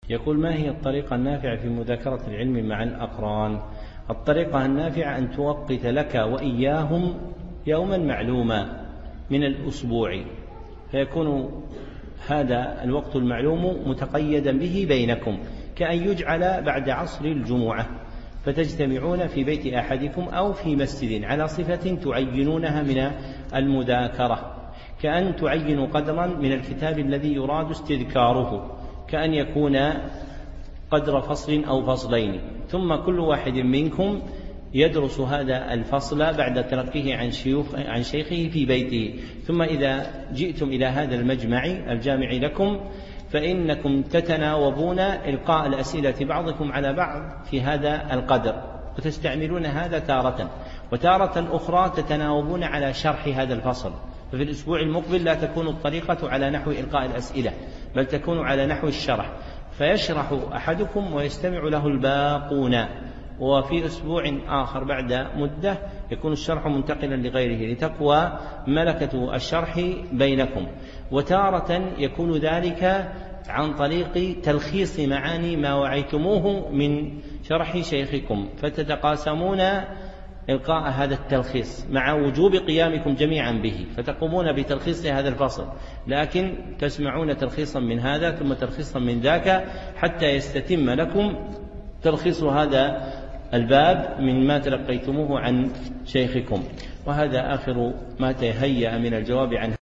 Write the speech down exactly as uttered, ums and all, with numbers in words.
يقول: ما هي الطريقة النافعة في مذاكرة العلم مع الأقران؟ الطريقة النافعة أن توقت لك وإياهم يوما معلوما من الأسبوع، فيكون هذا الوقت المعلوم متقيدا به بينكم، كأن يجعل بعد عصر الجمعة فتجتمعون في بيت أحدكم أو في مسجد على صفة تعينونها من المذاكرة، كأن تعينوا قدرا من الكتاب الذي يراد استذكاره، كأن يكون قدر فصل أو فصلين، ثم كل واحد منكم يدرس هذا الفصل بعد تلقيه عن, شيوخ عن شيخه في بيته. ثم إذا جئتم إلى هذا المجمع الجامع لكم فإنكم تتناوبون إلقاء الأسئلة بعضكم على بعض في هذا القدر، وتستعملون هذا تارة، وتارة أخرى تتناوبون على شرح هذا الفصل. ففي الأسبوع المقبل لا تكون الطريقة على نحو إلقاء الأسئلة، بل تكون على نحو الشرح، فيشرح أحدكم ويستمع له الباقون. وفي أسبوع آخر بعد مدة يكون الشرح منتقلا لغيره لتقوى ملكة الشرح بينكم. وتارة يكون ذلك عن طريق تلخيص معاني ما وعيتموه من شرح شيخكم، فتتقاسمون إلقاء هذا التلخيص مع وجوب قيامكم جميعا به، فتقومون بتلخيص هذا الفصل، لكن تسمعون تلخيصا من هذا ثم تلخيصا من ذاك حتى يستتم لكم تلخيص هذا الباب من ما تلقيتموه عن شيخكم. وهذا آخر ما تهيأ من الجواب عنه.